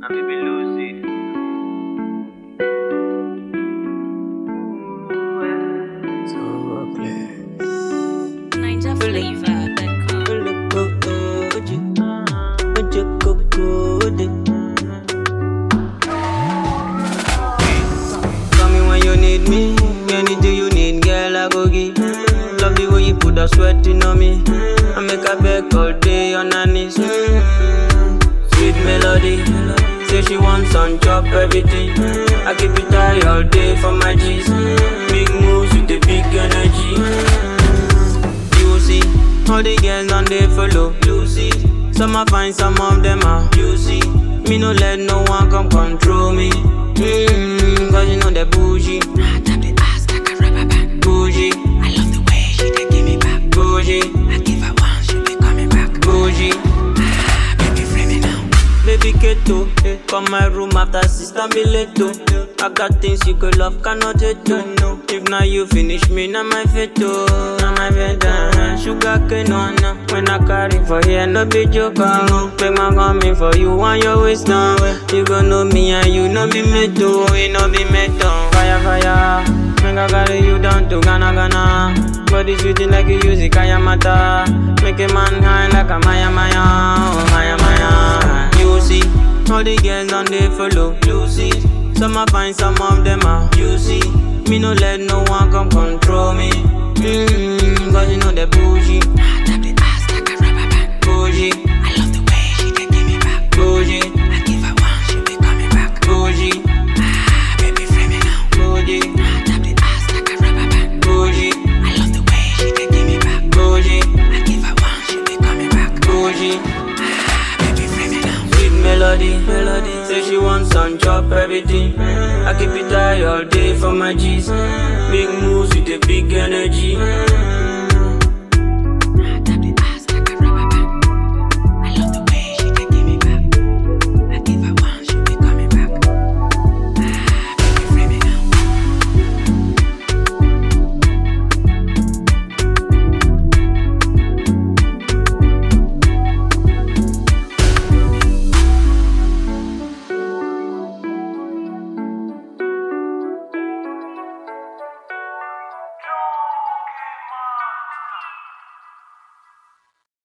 and baby Lucy. So call me when you need me. Anything you need, girl, I go give. Love the way you put that sweating on me. I make a beg all day on her knees. Sweet melody. Say she wants some chop everything. I keep it high all day for my G's. Big moves with the big energy. You see, all the girls on they follow. You see, some I find, some of them are. You see, me no let no one come control me. Cause you know they bougie. Tap the ass like a rubber band. Bougie. I love the way she dey give me back. Bougie. I give her one, she be coming back. Bougie. Baby, free me now. Baby Keto, come my room after sister be late too. I got things you could love, cannot hate to. If now you finish me, now my veto. Now my veto, sugar cane on. When I carry for here, no be joke. Make my coming for you and your wisdom. You gon' know me and you no be meto. We no be meto. Fire, fire. Make I carry you down to Ghana, Ghana. Body sweeting like you use it, Kaya Mata. Make a man high like a Maya, Maya. Oh, Maya, Maya. You see, all the girls on they follow. You see, some I find, some of them are. You see, me no let no one come control me. Cause you know they bougie. Tap the ass like a rubber band. Bougie. I love the way she dey give me back. Bougie. I give her one, she be coming back. Bougie. Baby, free me now. Bougie. Tap the ass like a rubber band. Bougie. I love the way she dey give me back. Bougie. I give her one, she be coming back. Bougie. Baby, free me now. Sweet melody. Say she wants some chop everything. I keep it high all day for my G's. Big moves with a big energy.